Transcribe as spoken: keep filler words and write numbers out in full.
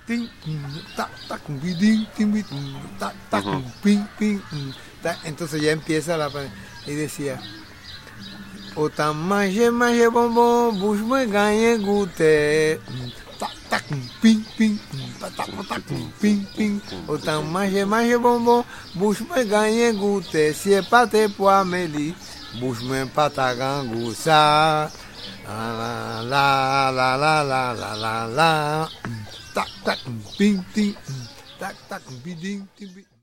tin, tac, tac, pidin, tin, pidin, tac, tac, pin, pin, tac. Entonces ya empieza la y decía Otan manje manje bonbon, bouche me gagne goûter. Tac tac ping ping, tac tac tac ping ping. Otan manje manje bonbon, bouche me gagne goûter. Si est pâté pour Amélie, bouche me pata gangousa. La la la la la la la la. Tac tac ping ping, tac tac ping ping.